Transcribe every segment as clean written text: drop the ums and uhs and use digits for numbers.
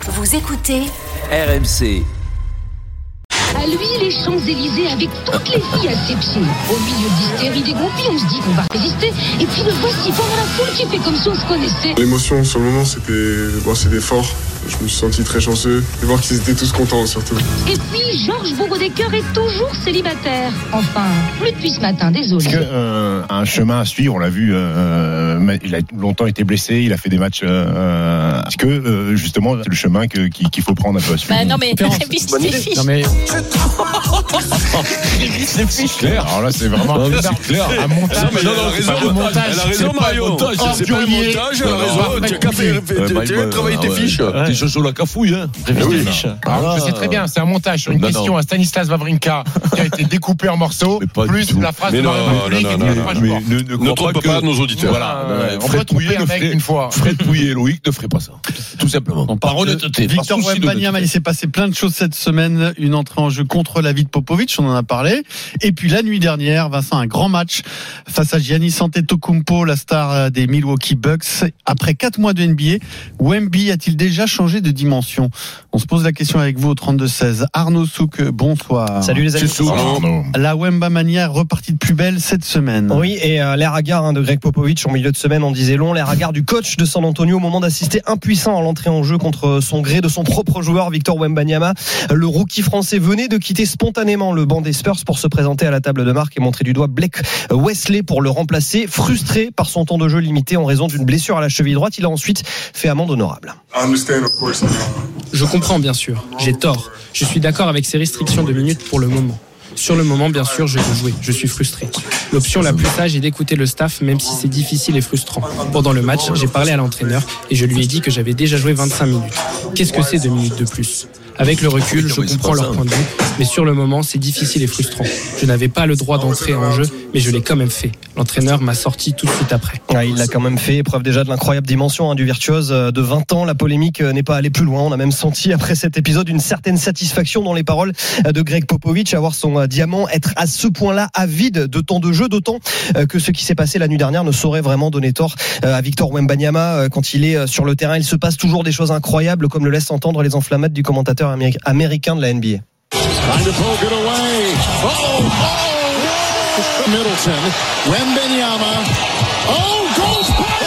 Vous écoutez RMC. À lui, les Champs-Élysées avec toutes les filles à ses pieds. Au milieu d'hystérie des groupies, on se dit qu'on va résister. Et puis le voici pendant la foule qui fait comme si on se connaissait. L'émotion sur le moment, c'était fort. Je me suis senti très chanceux de voir qu'ils étaient tous contents surtout. Et puis Georges Bourgodecker est toujours célibataire. Enfin, plus depuis ce matin, désolé. Parce que un chemin à suivre, on l'a vu, il a longtemps été blessé, il a fait des matchs. Est-ce que justement c'est le chemin qu'il faut prendre un peu à suivre? Non mais c'est fiche. Non mais c'est fiche clair. Alors là c'est vraiment un montage. Elle a raison Mario. C'est pas un montage, elle a raison. Tu as qu'à faire travailler tes fiches. T'es sur la cafouille, hein. Alors, je sais très bien, c'est un montage sur une question à Stanislas Wawrinka qui a été découpé en morceaux, plus la phrase de ne trompe pas nos auditeurs. Voilà. Fred Pouillet et Loïc ne feraient pas ça. Tout simplement. Par honnêteté. Victor Wembanyama, il s'est passé plein de choses cette semaine. Une entrée en jeu contre David Popovic, on en a parlé. Et puis la nuit dernière, Vincent, un grand match face à Giannis Antetokounmpo, la star des Milwaukee Bucks. Après 4 mois de NBA, Wemby a-t-il déjà changé de dimension? On se pose la question avec vous au 32-16. Arnaud Souk, bonsoir. Salut les amis. La Wembamania repartie de plus belle cette semaine. Oui, et l'air hagard de Greg Popovich en milieu de semaine, on disait long. L'air hagard du coach de San Antonio au moment d'assister impuissant à l'entrée en jeu contre son gré de son propre joueur Victor Wembanyama. Le rookie français venait de quitter spontanément le banc des Spurs pour se présenter à la table de marque et montrer du doigt Blake Wesley pour le remplacer. Frustré par son temps de jeu limité en raison d'une blessure à la cheville droite, il a ensuite fait amende honorable. Je comprends bien sûr, j'ai tort. Je suis d'accord avec ces restrictions de minutes pour le moment. Sur le moment, bien sûr, je veux jouer. Je suis frustré. L'option la plus sage est d'écouter le staff, même si c'est difficile et frustrant. Pendant le match, j'ai parlé à l'entraîneur et je lui ai dit que j'avais déjà joué 25 minutes. Qu'est-ce que c'est 2 minutes de plus ? Avec le recul, je comprends leur point de vue, mais sur le moment, c'est difficile et frustrant. Je n'avais pas le droit d'entrer en jeu, mais je l'ai quand même fait. L'entraîneur m'a sorti tout de suite après. Il l'a quand même fait, preuve déjà de l'incroyable dimension du virtuose de 20 ans. La polémique n'est pas allée plus loin. On a même senti après cet épisode une certaine satisfaction dans les paroles de Greg Popovich, à voir son diamant être à ce point-là avide de temps de jeu, d'autant que ce qui s'est passé la nuit dernière ne saurait vraiment donner tort à Victor Wembanyama. Quand il est sur le terrain, il se passe toujours des choses incroyables, comme le laissent entendre les enflammades du commentateur américain de la NBA. Middleton, Wembanyama, goes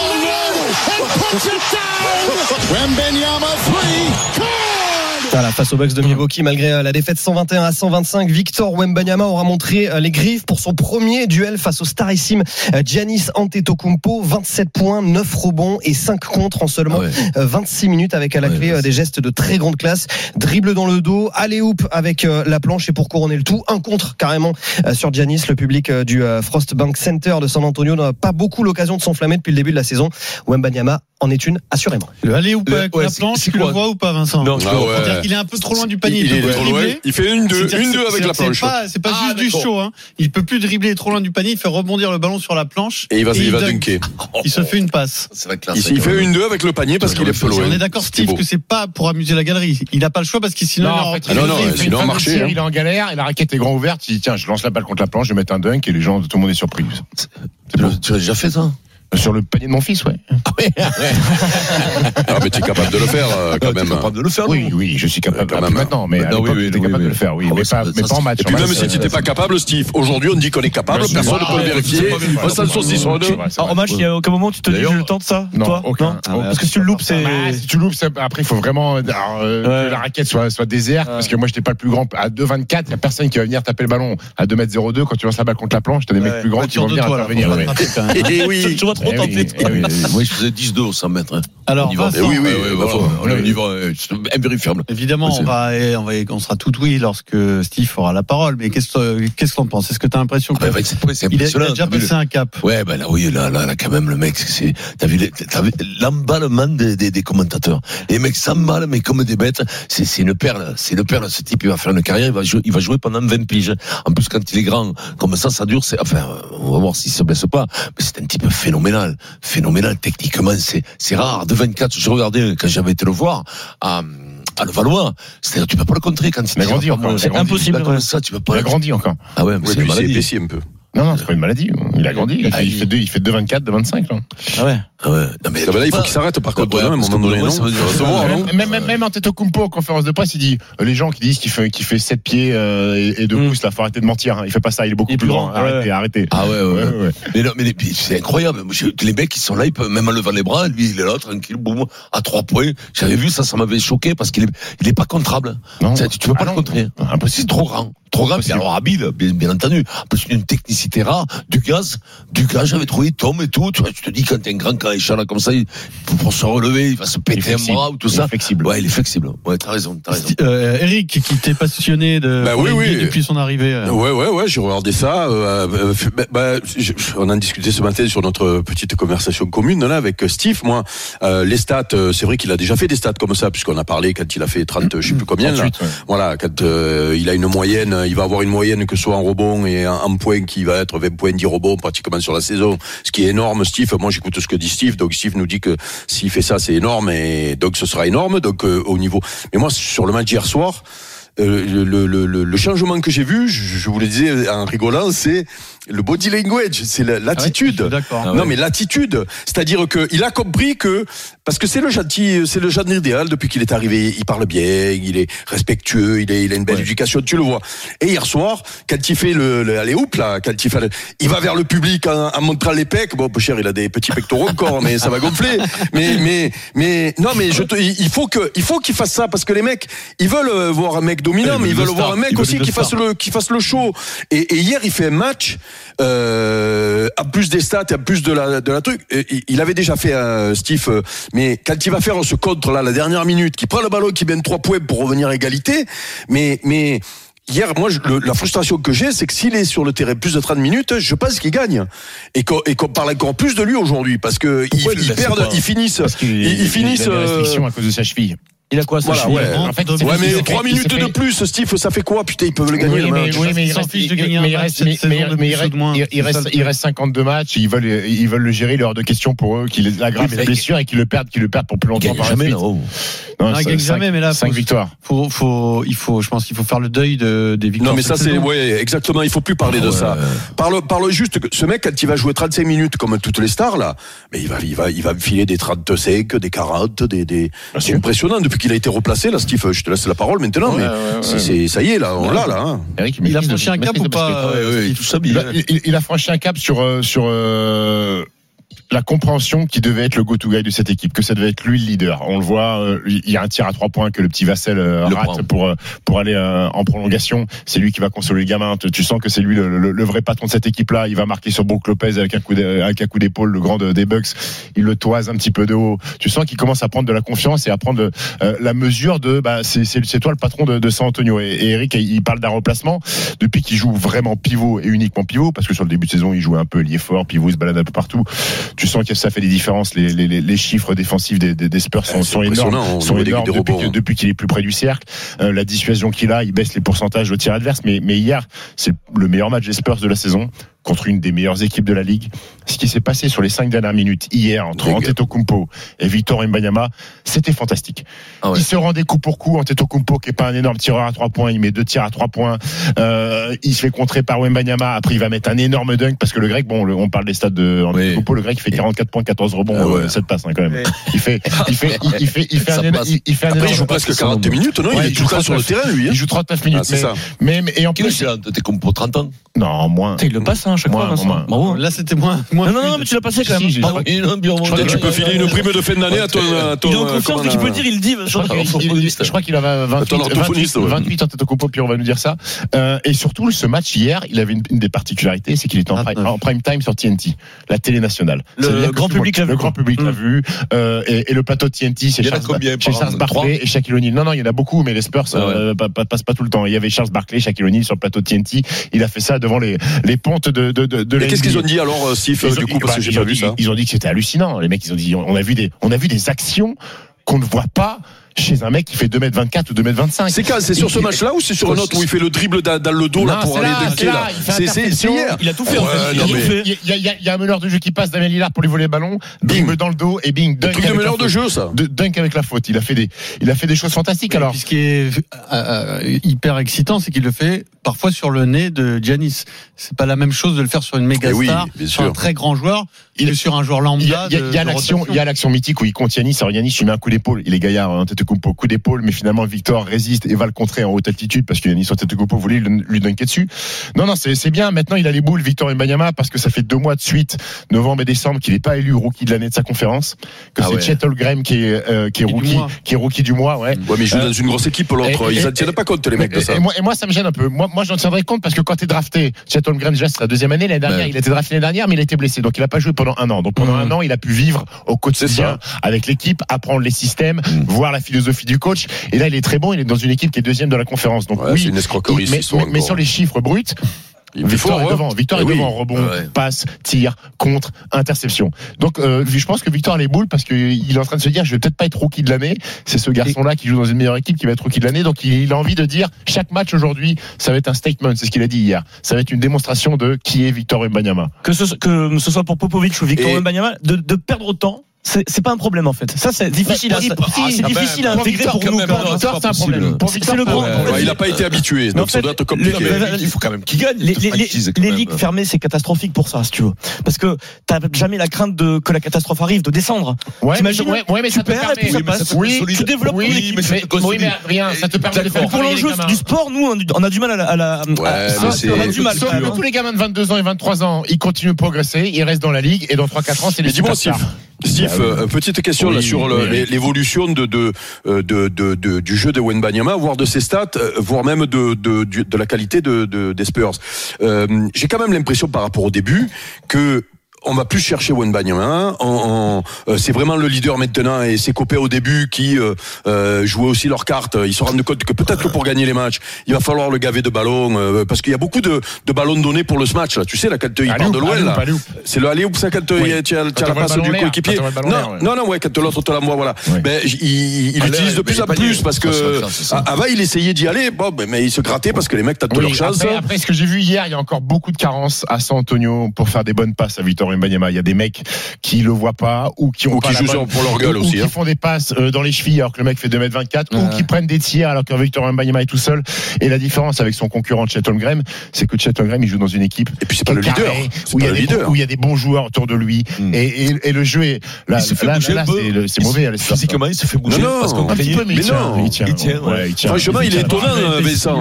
and puts it down. Wembanyama 3. Voilà, face aux Bucks de Milwaukee, malgré la défaite 121-125, Victor Wembanyama aura montré les griffes pour son premier duel face au starissime Giannis Antetokounmpo. 27 points, 9 rebonds et 5 contres en seulement 26 minutes, avec à la clé des gestes de très grande classe. Dribble dans le dos, alley-oop avec la planche, et pour couronner le tout, un contre carrément sur Giannis. Le public du Frost Bank Center de San Antonio n'a pas beaucoup l'occasion de s'enflammer depuis le début de la saison. Wembanyama en est une, assurément. Le alley-oop avec la planche, tu le vois ou pas, Vincent? Non, il est un peu trop loin du panier. Il est trop loin. Il fait une deux avec la planche. C'est pas juste du show, hein. Il peut plus dribbler trop loin du panier. Il fait rebondir le ballon sur la planche. Et il va dunker. Il se fait une passe. Il fait une deux avec le panier parce qu'il est peu loin. On est d'accord, Steve, que c'est pas pour amuser la galerie. Il n'a pas le choix parce que sinon il est en galère et la raquette est grand ouverte. Il dit tiens, je lance la balle contre la planche, je vais mettre un dunk et les gens, tout le monde est surpris. Tu l'as déjà fait ça? Sur le panier de mon fils, ouais. Ah, mais tu es capable de le faire quand même. Capable de le faire. Oui, je suis capable quand même maintenant, mais tu es capable de le faire, oui, mais pas en match. Et puis même si tu n'étais pas capable, Steve, aujourd'hui on dit qu'on est capable, personne ne peut le vérifier. On s'en saucisse sur deux. En match, il y a aucun moment où tu te dis j'ai le temps de ça? Non, aucun. Parce que si tu le loupes, c'est. Si tu loupes, après il faut vraiment que la raquette soit déserte, parce que moi j'étais pas le plus grand. À 2,24, il y a personne qui va venir taper le ballon. À 2,02 m, quand tu lances la balle contre la planche, t'as des mecs plus grands qui vont venir intervenir. Oui. Tu vois trop tenter. Moi, je faisais 10-2 au 100 mètres. Alors, on y va invérifiable. Évidemment, on sera tout oui lorsque Steve aura la parole. Mais qu'est-ce que t'en penses? Est-ce que t'as l'impression qu'il a déjà passé un cap? Ouais, ben là, oui, là, quand même, le mec, t'as vu l'emballement des commentateurs. Les mecs s'emballent, mais comme des bêtes. C'est une perle. Ce type, il va faire une carrière, il va jouer pendant 20 piges. En plus, quand il est grand, comme ça dure, on va voir s'il se blesse pas. Mais c'est un type phénoménal. Techniquement, c'est rare. De 24, je regardais quand j'avais été le voir à Levallois. C'est-à-dire, tu peux pas le contrer quand il a grandi encore. C'est impossible. Ça, tu peux pas. Il a grandi encore. Ah ouais, mais c'est une maladie. C'est un peu. Non, c'est pas une maladie. Il a grandi. Il fait 2,24, 2,25. Là. Ah ouais. Non, mais là, il faut qu'il s'arrête par contre. À un moment donné, Même Antetokounmpo en conférence de presse, il dit les gens qui disent qu'il fait 7 pieds et 2 pouces, là, faut arrêter de mentir. Il fait pas ça. Il est beaucoup plus grand. Arrêtez. Ah ouais. Mais non, mais c'est incroyable. Les mecs qui sont là, ils peuvent même en levant les bras. Lui, il est là, tranquille, boum, à 3 points. J'avais vu ça m'avait choqué parce qu'il est pas contrable. Non. Tu peux pas le contrer. Impossible, c'est trop grand. Puis alors habile, bien entendu. En plus, une technicité rare, du gaz, j'avais trouvé, tombe et tout. Tu vois, tu te dis, quand t'es un grand caïcha là, comme ça, pour se relever, il va se péter un bras ou tout ça. Ouais, il est flexible. Ouais, t'as raison. Eric, qui t'est passionné depuis son arrivée. Ouais, j'ai regardé ça. On en discutait ce matin sur notre petite conversation commune, là, avec Steve. Moi, les stats, c'est vrai qu'il a déjà fait des stats comme ça, puisqu'on a parlé quand il a fait 30, je sais plus combien, 38, là. Voilà, quand, il a une moyenne, il va avoir une moyenne que ce soit en rebond et en points qui va être 20 points, 10 rebonds pratiquement sur la saison. Ce qui est énorme, Steve. Moi, j'écoute ce que dit Steve. Donc, Steve nous dit que s'il fait ça, c'est énorme et donc ce sera énorme. Donc, au niveau. Mais moi, sur le match d'hier soir, le changement que j'ai vu, je vous le disais en rigolant, c'est le body language, c'est l'attitude. Ouais, d'accord. Non, mais l'attitude, c'est-à-dire que il a compris que parce que c'est le genre idéal depuis qu'il est arrivé, il parle bien, il est respectueux, il a une belle éducation, tu le vois. Et hier soir, quand il fait le alley-oop là, il va vers le public en montrant les pecs. Bon, peu cher, il a des petits pectoraux encore, mais ça va gonfler. Mais non, mais il faut qu'il fasse ça parce que les mecs, ils veulent voir un mec dominant, mais ils veulent voir un mec aussi qui fasse le show. Et hier, il fait un match. En plus des stats et en plus de la truc, il avait déjà fait Steve, mais quand il va faire ce contre là, la dernière minute, qui prend le ballon, qui mène 3 points pour revenir à égalité, mais hier, moi, la frustration que j'ai, c'est que s'il est sur le terrain plus de 30 minutes, je pense qu'il gagne. Et qu'on parle encore plus de lui aujourd'hui, parce que ils finissent. Ils finissent. Il a des restrictions à cause de sa cheville. Il a quoi ça? Voilà, en fait, mais 3 minutes de plus, Steve, ça fait quoi? Putain, ils peuvent le gagner. Il reste 52 matchs, ils veulent le gérer, il est hors de question pour eux qu'il aggrave la blessure et qu'ils le perdent pour plus longtemps par la suite. Non, il gagne jamais, mais là, 5 victoires. Je pense qu'il faut faire le deuil des victoires. Non, mais ça, exactement, il faut plus parler de ça. Parle juste que ce mec, quand il va jouer 35 minutes, comme toutes les stars, là, mais il va me filer des 35, des 40, c'est impressionnant. Depuis qu'il a été replacé, là, Steve, je te laisse la parole maintenant, ça y est, là, on l'a, là. Hein. Eric, il a franchi un cap ou pas? Il a franchi un cap sur la compréhension qui devait être le go-to-guy de cette équipe, que ça devait être lui le leader. On le voit, il y a un tir à 3 points que le petit Vassell rate pour aller en prolongation. C'est lui qui va consoler le gamin. Tu sens que c'est lui le vrai patron de cette équipe-là. Il va marquer sur Brook Lopez avec un coup d'épaule, le grand des Bucks. Il le toise un petit peu de haut. Tu sens qu'il commence à prendre de la confiance et à prendre la mesure de c'est toi le patron de San Antonio. Et Eric, il parle d'un remplacement depuis qu'il joue vraiment pivot et uniquement pivot, parce que sur le début de saison, il jouait un peu ailier fort, pivot, il se balade un peu partout. Tu sens que ça fait des différences. Les chiffres défensifs des Spurs sont énormes, depuis qu'il est plus près du cercle. La dissuasion qu'il a, il baisse les pourcentages au tir adverse. Mais hier, c'est le meilleur match des Spurs de la saison contre une des meilleures équipes de la ligue. Ce qui s'est passé sur les 5 dernières minutes hier entre Antetokounmpo et Victor Wembanyama, c'était fantastique. Il se rendait coup pour coup. Antetokounmpo, qui est pas un énorme tireur à 3 points, il met 2 tirs à 3 points. Il se fait contrer par Wembanyama. Après, il va mettre un énorme dunk parce que le grec, on parle des stats de Antetokounmpo, le grec, il fait 44 points, 14 rebonds, 7 passes, quand même. Il fait Après, il joue presque 40 minutes, non? Il joue sur le terrain, lui. Il joue 39 minutes. C'est ça. Et en plus, Antetokounmpo 30 ans. Non, moins. Il le passe, chaque fois. Bravo. Là, c'était moins. Non, mais tu l'as passé quand même. Tu peux filer une prime de fin d'année à ton. Il est en confiance, mais tu peux dire, il dit. Je crois qu'il avait 28 Antetokounmpo, puis on va nous dire ça. Et surtout, ce match hier, il avait une des particularités, c'est qu'il était en prime time sur TNT, la télé nationale. Le grand public l'a vu. Et le plateau de TNT, c'est Charles Barkley et Shaquille O'Neal. Non, il y en a beaucoup, mais les Spurs passent pas tout le temps. Il y avait Charles Barkley, Shaquille O'Neal sur le plateau de TNT. Il a fait ça devant les pontes de et qu'est-ce qu'ils ont dit alors, Steve, du coup, parce que j'ai pas vu ça. Ils ont dit que c'était hallucinant. Les mecs, ils ont dit, on a vu des actions qu'on ne voit pas chez un mec qui fait 2m24 ou 2m25. C'est sur ce match-là ou c'est sur un autre où il fait le dribble dans le dos là pour aller dunker là? C'est hier. Il a tout fait en fait. Il y a un meneur de jeu qui passe, Damien Lillard, pour lui voler le ballon, bing dans le dos et bing dunk. Truc de meneur de jeu, ça. Dunk avec la faute. Il a fait des choses fantastiques. Alors, ce qui est hyper excitant, c'est qu'il le fait parfois sur le nez de Giannis. C'est pas la même chose de le faire sur une méga star, sur un très grand joueur, que sur un joueur lambda. Il y a l'action mythique où il compte Giannis. Alors Giannis, il met un coup d'épaule. Il est gaillard, Antetokounmpo, coup d'épaule, mais finalement Victor résiste et va le contrer en haute altitude parce que Giannis Antetokounmpo voulait lui dunker dessus. Non, c'est bien. Maintenant, il a les boules, Victor Wembanyama, parce que ça fait 2 mois de suite, novembre et décembre, qu'il n'est pas élu rookie de l'année de sa conférence. Que c'est Chet Holmgren qui est rookie du mois. Ouais, mais il joue dans une grosse équipe, l'autre. Ils ne tiennent pas compte, les mecs, de ça. Et moi, ça me gêne un peu. Moi, j'en tiendrai compte parce que quand t'es drafté, Chet Holmgren, déjà, c'est sa 2e année. L'année dernière, il a été drafté l'année dernière, mais il a été blessé. Donc, il a pas joué pendant 1 an. Donc, pendant 1 an, il a pu vivre au quotidien avec l'équipe, apprendre les systèmes, voir la philosophie du coach. Et là, il est très bon. Il est dans une équipe qui est 2e de la conférence. Donc, c'est une escroquerie. Mais sur les chiffres bruts, Victor est devant. Victor est devant. Rebond, passe, tir, contre, interception. Donc, je pense que Victor a les boules parce qu'il est en train de se dire, je vais peut-être pas être rookie de l'année. C'est ce garçon-là qui joue dans une meilleure équipe qui va être rookie de l'année. Donc, il a envie de dire, chaque match aujourd'hui, ça va être un statement. C'est ce qu'il a dit hier. Ça va être une démonstration de qui est Victor Wembanyama. Que ce soit pour Popovic ou Victor Wembanyama, de perdre autant. C'est pas un problème en fait. Ça c'est difficile à intégrer pour nous. Victor, c'est un problème. C'est le grand. Il n'a pas été habitué. Donc ça doit être compliqué. Il faut quand même qu'il gagne. Les ligues fermées, c'est catastrophique pour ça, si tu veux. Parce que t'as jamais la crainte que la catastrophe arrive, de descendre. T'imagines, mais ça te permet. Tu développes ton équipe. Oui, mais rien, ça te permet de faire. Pour l'enjeu du sport, nous, on a du mal à la. On a du mal. Tous les gamins de 22 ans et 23 ans, ils continuent de progresser, ils restent dans la ligue et dans 3-4 ans, c'est les superstars. Steve, petite question là sur l'évolution du jeu de Wembanyama, voire de ses stats, voire même de la qualité des Spurs. J'ai quand même l'impression par rapport au début que on va plus chercher Wembanyama. C'est vraiment le leader maintenant et ses copains au début qui jouaient aussi leurs cartes. Ils se rendent compte que peut-être que pour gagner les matchs, il va falloir le gaver de ballons parce qu'il y a beaucoup de ballons donnés pour le match. Là. Tu sais, là, quand il part de loin, là, c'est le alley-oop, ça, quand tu as la passe du coéquipier. Non, quand l'autre te l'envoie, voilà. Ben, il utilise de plus en plus parce que avant, il essayait d'y aller, mais il se grattait parce que les mecs tentent leur chance. Après, ce que j'ai vu hier, il y a encore beaucoup de carences à San Antonio pour faire des bonnes passes à Victor Wembanyama. Il y a des mecs qui le voient pas ou qui ont pas la bonne, pour leur gueule aussi, qui font des passes dans les chevilles alors que le mec fait 2m24 ou qui prennent des tirs alors que Victor Wembanyama est tout seul. Et la différence avec son concurrent Chet Holmgren, c'est que Chet Holmgren il joue dans une équipe et puis c'est pas le leader où il y a des bons joueurs autour de lui et le jeu est là c'est mauvais physiquement il se fait bouger parce qu'on un petit peu mais il tient. Franchement il est étonnant Vincent.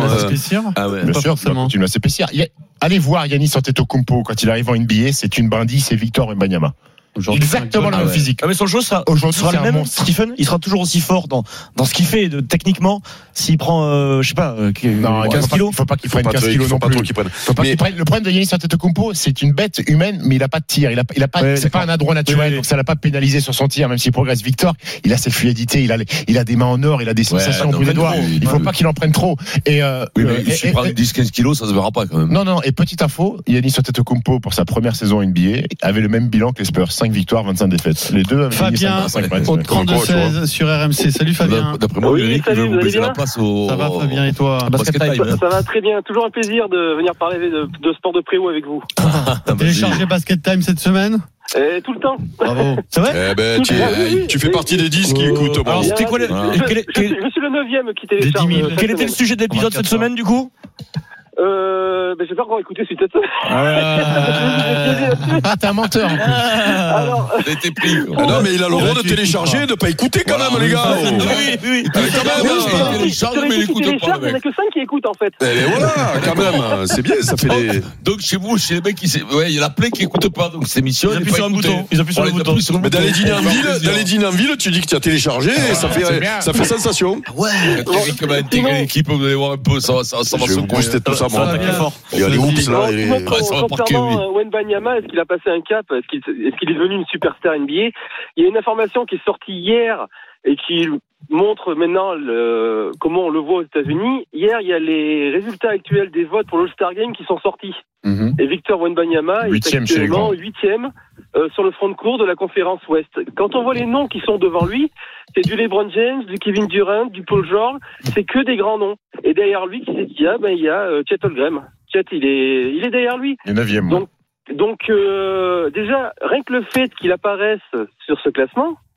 Bien sûr, ça continue à s'épaissir. Allez voir Giannis Antetokounmpo quand il arrive en NBA, c'est une brindille, c'est Victor Wembanyama. Exactement le même physique. Mais son jeu sera le même. Stephen, il sera toujours aussi fort dans ce qu'il fait techniquement. S'il prend, je sais pas, 15 kilos. Il faut pas qu'il prenne 15 kilos non plus. Le problème de Giannis Antetokounmpo, c'est une bête humaine, mais il a pas de tir. Il a pas, c'est pas un adroit naturel, donc ça l'a pas pénalisé sur son tir, même s'il progresse. Victor, il a cette fluidité, il a des mains en or, il a des sensations au bout des doigts. Il faut pas qu'il en prenne trop. Et s'il prend 10-15 kilos, ça se verra pas quand même. Non. Et petite info, Giannis Antetokounmpo pour sa première saison NBA avait le même bilan que les Spurs. 5 victoires, 25 défaites. Les deux avaient Fabien, au 32-16 sur RMC. Salut Fabien. D'après moi, Eric, il veut vous baiser la place au. Ça va Fabien et toi? Ça va très bien. Toujours un plaisir de venir parler de sport de préau avec vous. Téléchargé Basket Time cette semaine? Tout le temps. Bravo. C'est vrai? Tu fais partie des 10 qui écoutent. Alors, c'était quoi je suis le 9e qui télécharge. Quel était le sujet de l'épisode cette semaine, du coup? J'ai pas encore écouté cette semaine. T'es un menteur. Alors, t'es pris. Non, mais il a le droit de télécharger et de pas écouter quand même, les gars. Oui. Quand même, il n'y en a que 5 qui écoutent en fait. Et voilà, quand même, c'est bien, ça fait des. Donc chez vous, chez les mecs, il y en a plein qui écoutent pas. Donc cette émission, ils appuient sur un bouton. Mais dans les dîners en ville, tu dis que tu as téléchargé et ça fait sensation. Ouais. Eric va intégrer l'équipe, vous allez voir un peu, ça va se booster tout ça. Il y a les oups là. Concernant Wembanyama, est-ce qu'il a passé un cap? Est-ce qu'il est devenu une superstar NBA? Il y a une information qui est sortie hier et qui montre maintenant comment on le voit aux États-Unis. Hier, il y a les résultats actuels des votes pour l'All-Star Game qui sont sortis. Et Victor Wembanyama est actuellement 8e sur le front de cour de la conférence Ouest. Quand on voit les noms qui sont devant lui, c'est du LeBron James, du Kevin Durant, du Paul George, c'est que des grands noms. Et derrière lui, qui c'est qu'il y a? Il y a Chet Holmgren. Chet, il est derrière lui. Il est 9e. Donc déjà, rien que le fait qu'il apparaisse sur ce classement,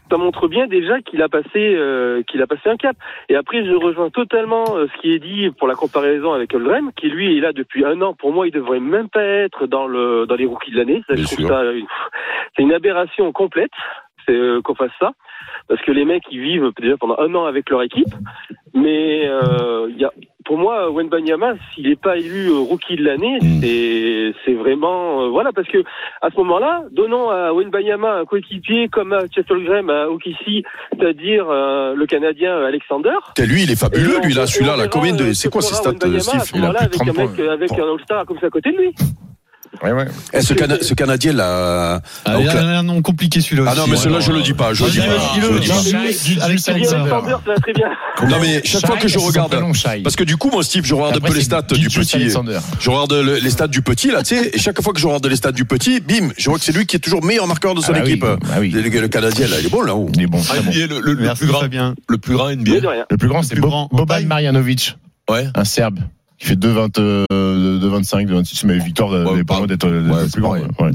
ça montre bien déjà qu'il a passé un cap. Et après, je rejoins totalement ce qui est dit pour la comparaison avec Holmgren, qui lui est là depuis 1 an. Pour moi, il devrait même pas être dans les rookies de l'année. Ça, je trouve ça c'est une aberration complète. Qu'on fasse ça, parce que les mecs ils vivent déjà pendant 1 an avec leur équipe, mais pour moi Wembanyama, s'il n'est pas élu rookie de l'année, c'est vraiment voilà, parce que à ce moment-là, donnons à Wembanyama un coéquipier comme à Chet Holmgren à OKC, c'est-à-dire le Canadien Alexander. Lui il est fabuleux, lui là, celui-là, la combien de, c'est quoi ses stats, Steve? Il a avec un mec avec un All-Star comme ça à côté de lui. Ouais. Et ce Canadien là. Il a un nom compliqué celui-là. Ah non, mais celui-là je le dis pas. Alexander. Très bien. Non mais chaque fois que je regarde, parce que du coup moi Steve, je regarde un peu les stats du petit. Je regarde les stats du petit là, tu sais, et chaque fois que je regarde les stats du petit, bim, je vois que c'est lui qui est toujours meilleur marqueur de son équipe. Le Canadien là, il est bon là. Il est bon. Le plus grand, le plus grand NBA. Le plus grand, c'est Boban Marjanovic. Ouais. Un Serbe qui fait 2,25, 2,26, mais Victor n'est pas loin d'être le plus grand.